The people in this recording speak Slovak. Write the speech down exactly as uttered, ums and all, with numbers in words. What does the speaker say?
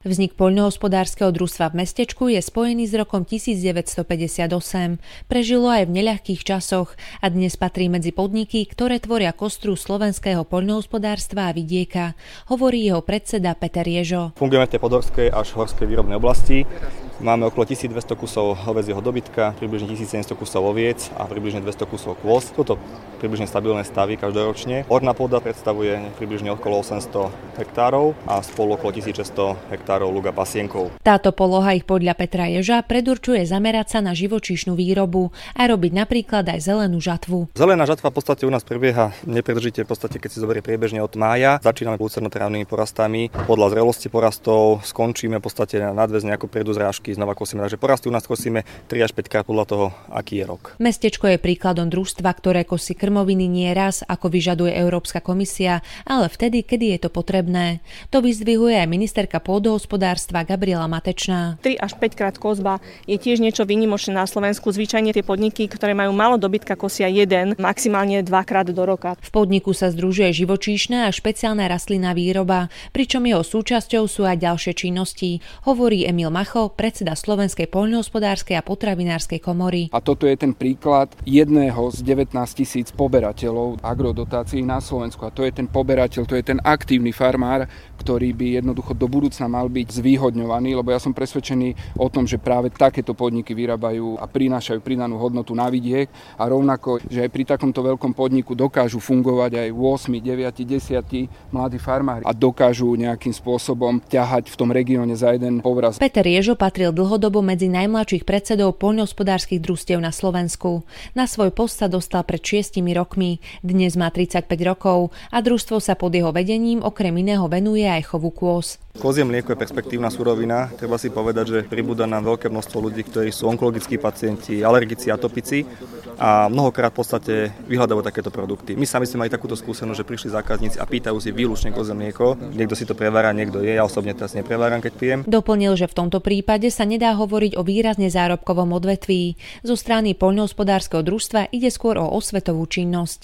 Vznik poľnohospodárskeho družstva v mestečku je spojený s rokom devätnásťstopäťdesiatosem. Prežilo aj v neľahkých časoch a dnes patrí medzi podniky, ktoré tvoria kostru slovenského poľnohospodárstva a vidieka, hovorí jeho predseda Peter Ježo. Fungujeme v tej podhorskej až horskej výrobnej oblasti. Máme okolo tisícdvesto kusov hovädzieho dobytka, približne tisícsedemsto kusov oviec a približne dvesto kusov kôz. Sú to približne stabilné stavy každoročne. Orná pôda predstavuje približne okolo osemsto hektárov a spolu okolo tisícšesťsto hektárov lúk a pasienkov. Táto poloha ich podľa Petra Ježa predurčuje zamerať sa na živočíšnu výrobu a robiť napríklad aj zelenú žatvu. Zelená žatva v podstate u nás prebieha nepretržite, v podstate keď si zoberie priebežne od mája. Začíname lucernotrávnymi porastami. Podľa zrelosti porastov skončíme v podstate na nadväzne ako predu zrážky, znova kosíme, takže porasty u nás kosíme tri až päť krát podľa toho, aký je rok. Mestečko je príkladom družstva, ktoré kosí krmoviny nie raz, ako vyžaduje Európska komisia, ale vtedy, kedy je to potrebné. To vyzdvihuje aj ministerka pôdohospodárstva Gabriela Matečná. tri až päť krát kozba je tiež niečo výnimočné na Slovensku. Zvyčajne tie podniky, ktoré majú málo dobytka, kosia jeden, maximálne dvakrát do roka. V podniku sa združuje živočíšna a špeciálna rastlinná výroba, pričom jeho súčasťou sú aj ďalšie činnosti, hovorí Emil Macho, predseda Slovenskej poľnohospodárskej a potravinárskej komory. A toto je ten príklad jedného z devätnásť tisíc poberateľov agrodotácií na Slovensku. A to je ten poberateľ, to je ten aktívny farmár, ktorý by jednoducho do budúcna mal byť zvýhodňovaný, lebo ja som presvedčený o tom, že práve takéto podniky vyrábajú a prinášajú pridanú hodnotu na vidiek a rovnako, že aj pri takomto veľkom podniku dokážu fungovať aj osem, deväť, desať mladí farmári a dokážu nejakým spôsobom ťahať v tom regióne za jeden povraz. Peter Ježo patril dlhodobo medzi najmladších predsedov poľnohospodárskych družstiev na Slovensku. Na svoj post sa dostal pred šiestimi rokmi. Dnes má tridsaťpäť rokov a družstvo sa pod jeho vedením okrem iného venuje aj chovu kôz. Kozie mlieko je perspektívna surovina. Treba si povedať, že pribúda nám veľké množstvo ľudí, ktorí sú onkologickí pacienti, alergici, atopici a mnohokrát v podstate vyhľadávajú takéto produkty. My sami sme mali takúto skúsenosť, že prišli zákazníci a pýtajú si výlučne kozie mlieko. Niekto si to prevára, niekto je. Ja osobne teraz nepreváram, keď pijem. Doplnil, že v tomto prípade sa nedá hovoriť o výrazne zárobkovom odvetví. Zo strany poľnohospodárskeho družstva ide skôr o osvetovú činnosť.